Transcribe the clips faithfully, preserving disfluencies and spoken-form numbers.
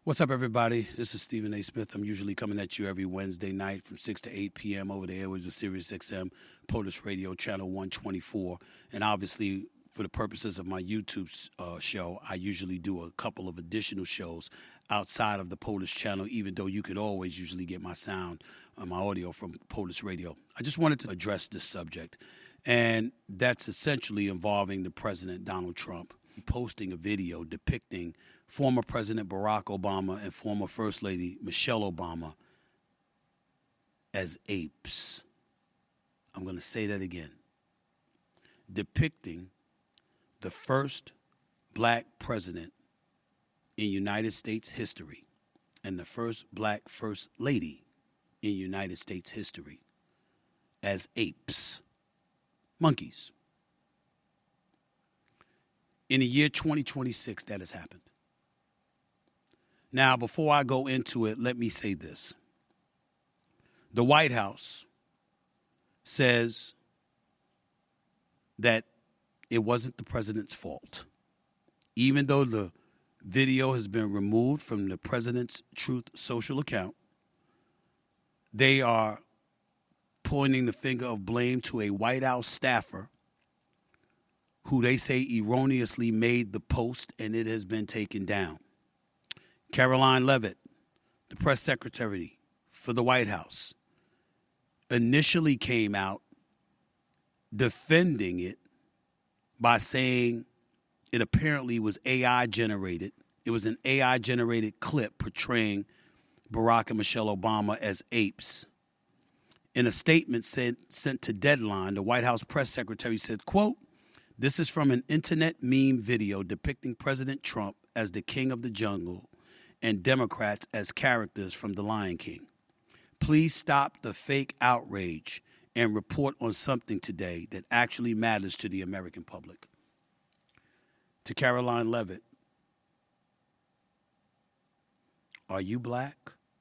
What's up, everybody? This is Stephen A. Smith. I'm usually coming at you every Wednesday night from six to eight p.m. over the airwaves of Sirius X M, POTUS Radio, Channel one twenty-four. And obviously, for the purposes of my YouTube uh, show, I usually do a couple of additional shows outside of the POTUS channel, even though you could always usually get my sound, uh, my audio from POTUS Radio. I just wanted to address this subject, and that's essentially involving the President, Donald Trump, posting a video depicting former President Barack Obama and former First Lady Michelle Obama as apes. I'm going to say that again. Depicting the first black president in United States history and the first black First Lady in United States history as apes, monkeys. In the year twenty twenty-six, that has happened. Now, before I go into it, let me say this. The White House says that it wasn't the president's fault. Even though the video has been removed from the president's Truth Social account, they are pointing the finger of blame to a White House staffer who they say erroneously made the post, and it has been taken down. Karoline Leavitt, the press secretary for the White House, initially came out defending it by saying it apparently was A I generated. It was an A I generated clip portraying Barack and Michelle Obama as apes. In a statement sent, sent to Deadline, the White House press secretary said, quote, "This is from an internet meme video depicting President Trump as the king of the jungle and Democrats as characters from The Lion King. Please stop the fake outrage and report on something today that actually matters to the American public." To Karoline Leavitt, are you black?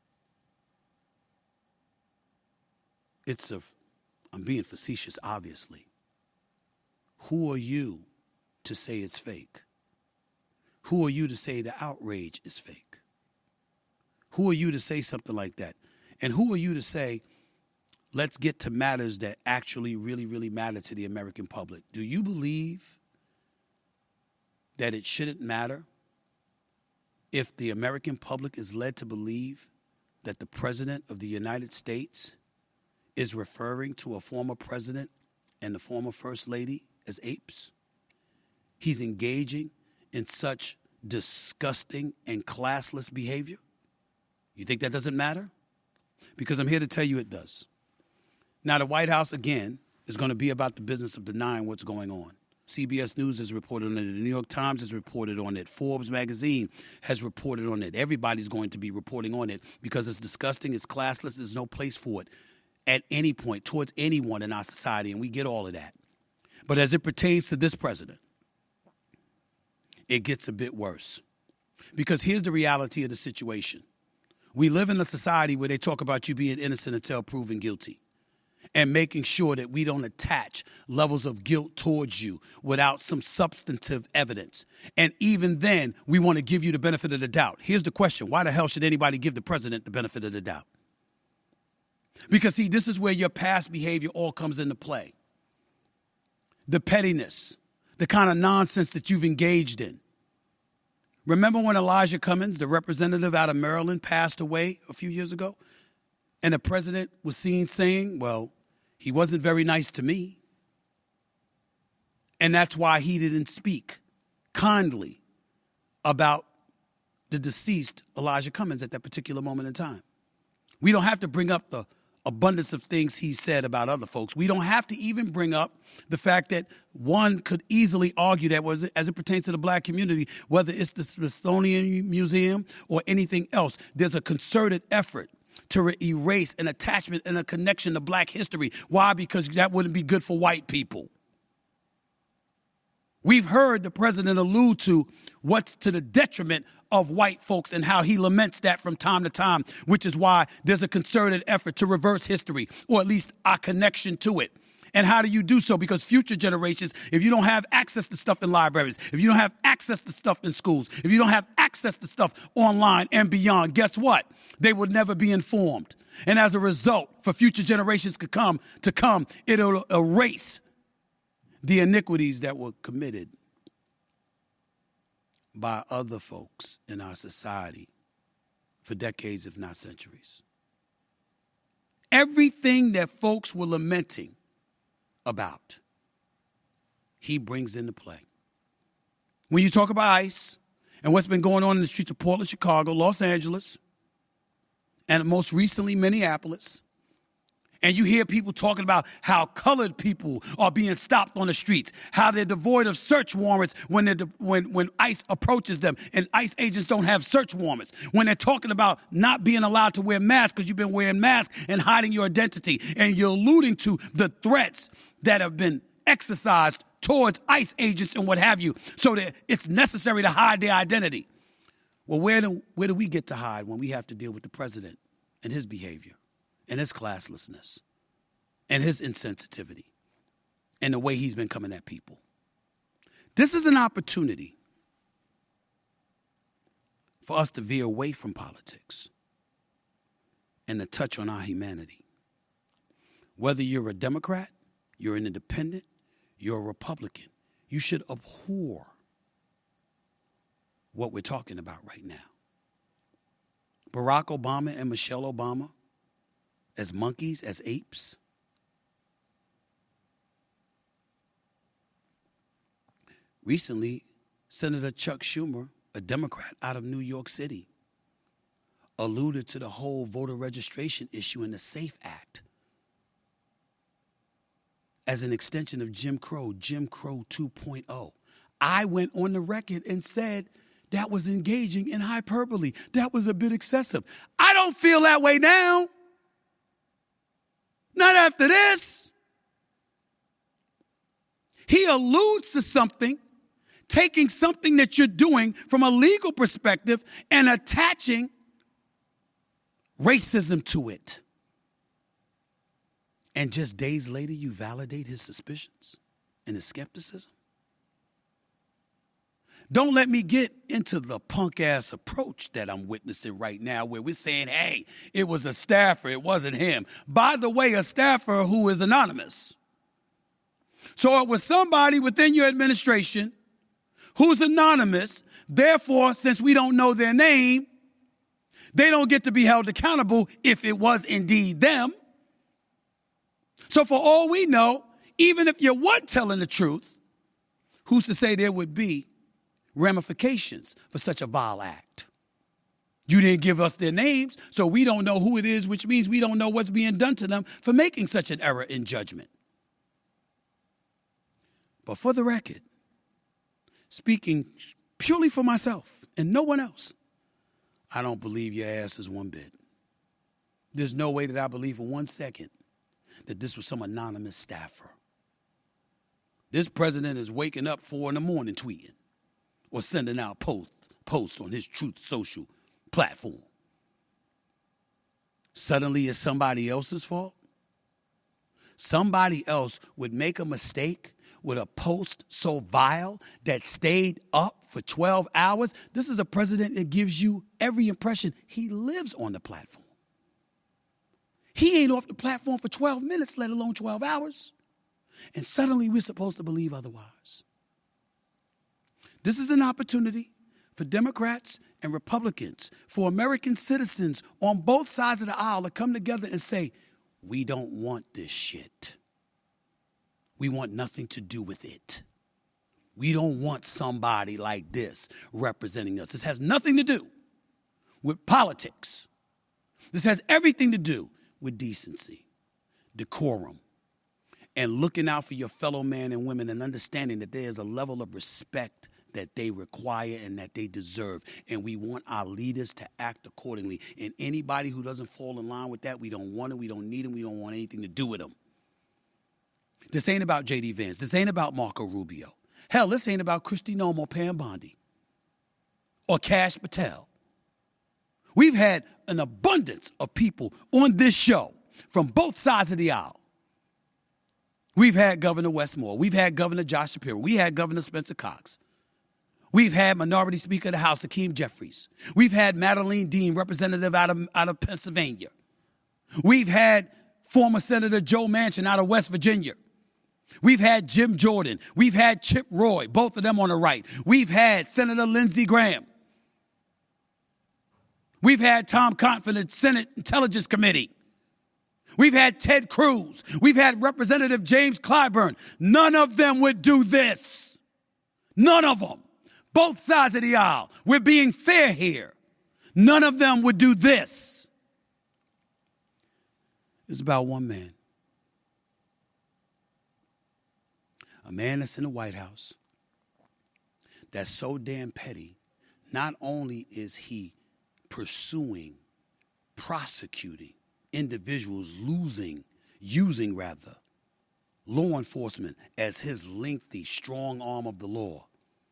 It's a, I'm being facetious, obviously. Who are you to say it's fake? Who are you to say the outrage is fake? Who are you to say something like that? And who are you to say, let's get to matters that actually really, really matter to the American public? Do you believe that it shouldn't matter if the American public is led to believe that the President of the United States is referring to a former president and the former First Lady as apes? He's engaging in such disgusting and classless behavior? You think that doesn't matter? Because I'm here to tell you it does. Now, the White House, again, is going to be about the business of denying what's going on. C B S News has reported on it. The New York Times has reported on it. Forbes magazine has reported on it. Everybody's going to be reporting on it because it's disgusting, it's classless, there's no place for it at any point towards anyone in our society, and we get all of that. But as it pertains to this president, it gets a bit worse. Because here's the reality of the situation. We live in a society where they talk about you being innocent until proven guilty and making sure that we don't attach levels of guilt towards you without some substantive evidence. And even then, we want to give you the benefit of the doubt. Here's the question. Why the hell should anybody give the president the benefit of the doubt? Because, see, this is where your past behavior all comes into play. The pettiness, the kind of nonsense that you've engaged in. Remember when Elijah Cummings, the representative out of Maryland, passed away a few years ago? And the president was seen saying, well, he wasn't very nice to me. And that's why he didn't speak kindly about the deceased Elijah Cummings at that particular moment in time. We don't have to bring up the abundance of things he said about other folks. We don't have to even bring up the fact that one could easily argue that was as it pertains to the black community, whether it's the Smithsonian Museum or anything else, there's a concerted effort to re- erase an attachment and a connection to black history. Why? Because that wouldn't be good for white people. We've heard the president allude to what's to the detriment of white folks and how he laments that from time to time, which is why there's a concerted effort to reverse history, or at least our connection to it. And how do you do so? Because future generations, if you don't have access to stuff in libraries, if you don't have access to stuff in schools, if you don't have access to stuff online and beyond, guess what? They will never be informed. And as a result, for future generations to come, to come, it'll erase the iniquities that were committed by other folks in our society for decades, if not centuries. Everything that folks were lamenting about, he brings into play. When you talk about ICE and what's been going on in the streets of Portland, Chicago, Los Angeles, and most recently Minneapolis, and you hear people talking about how colored people are being stopped on the streets, how they're devoid of search warrants when, they're de- when, when ICE approaches them, and ICE agents don't have search warrants, when they're talking about not being allowed to wear masks because you've been wearing masks and hiding your identity, and you're alluding to the threats that have been exercised towards ICE agents and what have you, so that it's necessary to hide their identity. Well, where do, where do we get to hide when we have to deal with the president and his behavior and his classlessness and his insensitivity and the way he's been coming at people? This is an opportunity for us to veer away from politics and to touch on our humanity. Whether you're a Democrat, you're an independent, you're a Republican, you should abhor what we're talking about right now. Barack Obama and Michelle Obama as monkeys, as apes. Recently, Senator Chuck Schumer, a Democrat out of New York City, alluded to the whole voter registration issue in the SAFE Act as an extension of Jim Crow, Jim Crow two point oh. I went on the record and said that was engaging in hyperbole. That was a bit excessive. I don't feel that way now. Not after this. He alludes to something, taking something that you're doing from a legal perspective and attaching racism to it. And just days later, you validate his suspicions and his skepticism. Don't let me get into the punk-ass approach that I'm witnessing right now where we're saying, hey, it was a staffer, it wasn't him. By the way, a staffer who is anonymous. So it was somebody within your administration who's anonymous. Therefore, since we don't know their name, they don't get to be held accountable if it was indeed them. So for all we know, even if you weren't telling the truth, who's to say there would be ramifications for such a vile act? You didn't give us their names, so we don't know who it is, which means we don't know what's being done to them for making such an error in judgment. But for the record, speaking purely for myself and no one else, I don't believe your ass is one bit. There's no way that I believe for one second that this was some anonymous staffer. This president is waking up four in the morning tweeting or sending out post, posts on his Truth Social platform. Suddenly it's somebody else's fault? Somebody else would make a mistake with a post so vile that stayed up for twelve hours. This is a president that gives you every impression he lives on the platform. He ain't off the platform for twelve minutes, let alone twelve hours. And suddenly we're supposed to believe otherwise. This is an opportunity for Democrats and Republicans, for American citizens on both sides of the aisle to come together and say, we don't want this shit. We want nothing to do with it. We don't want somebody like this representing us. This has nothing to do with politics. This has everything to do with decency, decorum, and looking out for your fellow man and women and understanding that there is a level of respect that they require and that they deserve. And we want our leaders to act accordingly. And anybody who doesn't fall in line with that, we don't want them, we don't need them, we don't want anything to do with them. This ain't about J D Vance. This ain't about Marco Rubio. Hell, this ain't about Kristi Noem or Pam Bondi or Kash Patel. We've had an abundance of people on this show from both sides of the aisle We've had Governor Westmore. We've had Governor Josh Shapiro. We had Governor Spencer Cox. We've had Minority Speaker of the House, Hakeem Jeffries. We've had Madeleine Dean, representative out of, out of Pennsylvania. We've had former Senator Joe Manchin out of West Virginia. We've had Jim Jordan. We've had Chip Roy, both of them on the right. We've had Senator Lindsey Graham. We've had Tom Cotton for the Senate Intelligence Committee. We've had Ted Cruz. We've had Representative James Clyburn. None of them would do this. None of them. Both sides of the aisle. We're being fair here. None of them would do this. It's about one man. A man that's in the White House that's so damn petty. Not only is he pursuing, prosecuting individuals, losing, using rather, law enforcement as his lengthy, strong arm of the law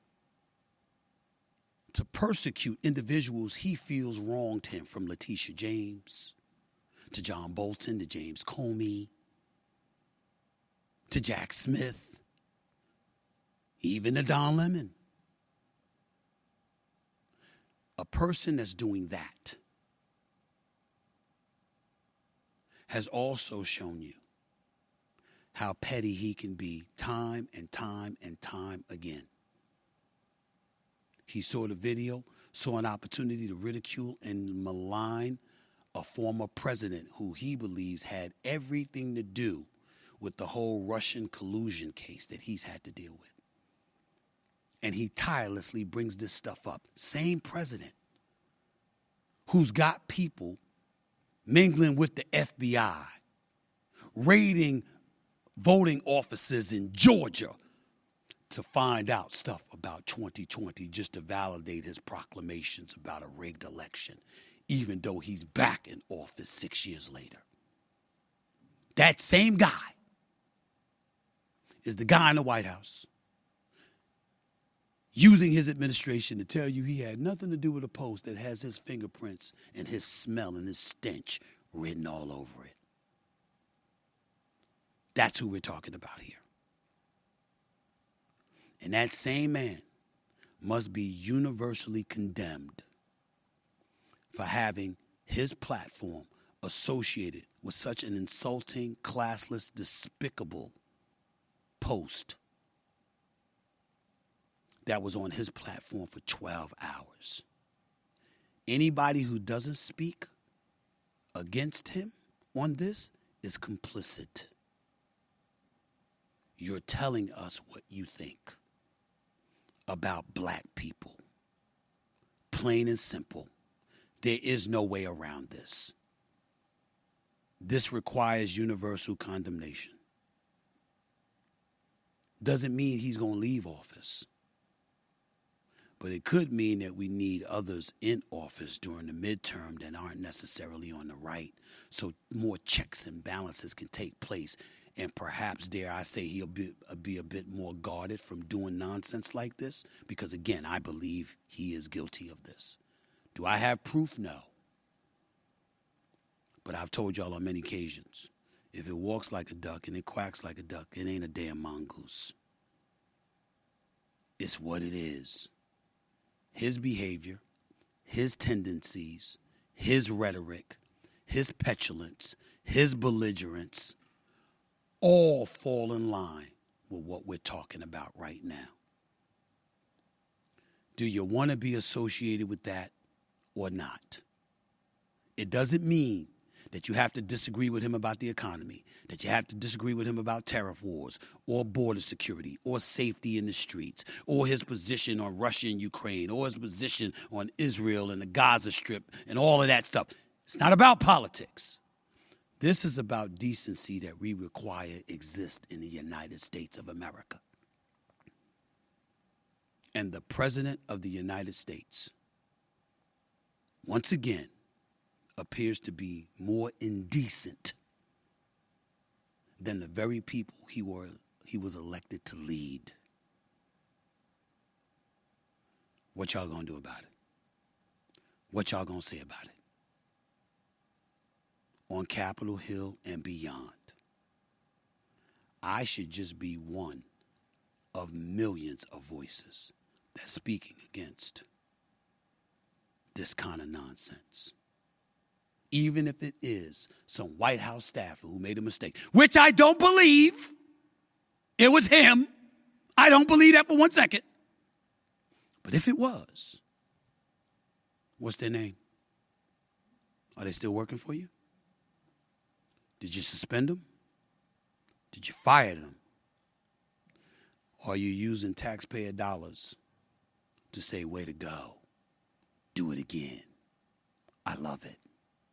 to persecute individuals he feels wronged him, from Letitia James to John Bolton to James Comey to Jack Smith, even to Don Lemon. A person that's doing that has also shown you how petty he can be time and time and time again. He saw the video, saw an opportunity to ridicule and malign a former president who he believes had everything to do with the whole Russian collusion case that he's had to deal with. And he tirelessly brings this stuff up. Same president who's got people mingling with the F B I, raiding voting offices in Georgia to find out stuff about twenty twenty just to validate his proclamations about a rigged election, even though he's back in office six years later. That same guy is the guy in the White House using his administration to tell you he had nothing to do with a post that has his fingerprints and his smell and his stench written all over it. That's who we're talking about here. And that same man must be universally condemned for having his platform associated with such an insulting, classless, despicable post that was on his platform for twelve hours. Anybody who doesn't speak against him on this is complicit. You're telling us what you think about black people. Plain and simple. There is no way around this. This requires universal condemnation. Doesn't mean he's going to leave office. But it could mean that we need others in office during the midterm that aren't necessarily on the right, so more checks and balances can take place. And perhaps, dare I say, he'll be, be a bit more guarded from doing nonsense like this. Because, again, I believe he is guilty of this. Do I have proof? No. But I've told y'all on many occasions, if it walks like a duck and it quacks like a duck, it ain't a damn mongoose. It's what it is. His behavior, his tendencies, his rhetoric, his petulance, his belligerence, all fall in line with what we're talking about right now. Do you want to be associated with that or not? It doesn't mean that you have to disagree with him about the economy, that you have to disagree with him about tariff wars or border security or safety in the streets or his position on Russia and Ukraine or his position on Israel and the Gaza Strip and all of that stuff. It's not about politics. This is about decency that we require exist in the United States of America. And the President of the United States, once again, appears to be more indecent than the very people he, were, he was elected to lead. What y'all gonna do about it? What y'all gonna say about it? On Capitol Hill and beyond. I should just be one of millions of voices that's speaking against this kind of nonsense. Even if it is some White House staffer who made a mistake, which I don't believe it was him. I don't believe that for one second. But if it was, what's their name? Are they still working for you? Did you suspend them? Did you fire them? Or are you using taxpayer dollars to say, way to go? Do it again. I love it.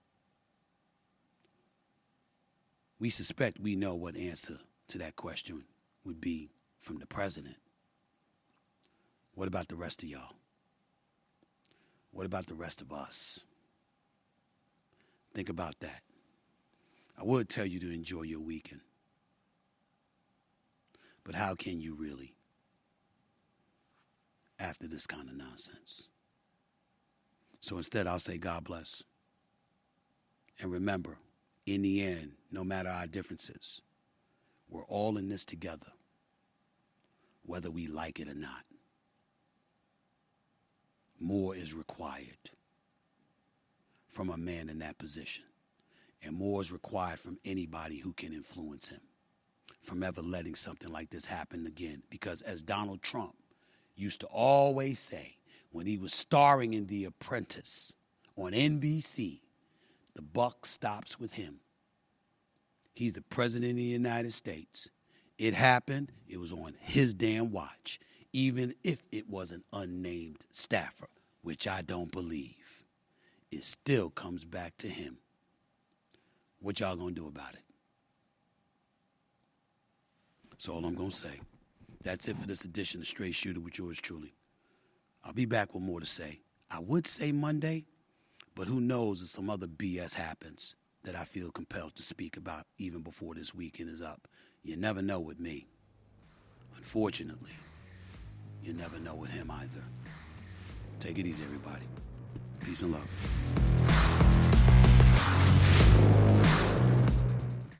We suspect we know what answer to that question would be from the president. What about the rest of y'all? What about the rest of us? Think about that. I would tell you to enjoy your weekend. But how can you really after this kind of nonsense? So instead, I'll say God bless. And remember, in the end, no matter our differences, we're all in this together, whether we like it or not. More is required from a man in that position. And more is required from anybody who can influence him from ever letting something like this happen again. Because as Donald Trump used to always say when he was starring in The Apprentice on N B C, the buck stops with him. He's the president of the United States. It happened. It was on his damn watch, even if it was an unnamed staffer, which I don't believe. It still comes back to him. What y'all gonna do about it? That's all I'm gonna say. That's it for this edition of Straight Shooter with yours truly. I'll be back with more to say. I would say Monday, but who knows if some other B S happens that I feel compelled to speak about even before this weekend is up. You never know with me. Unfortunately, you never know with him either. Take it easy, everybody. Peace and love.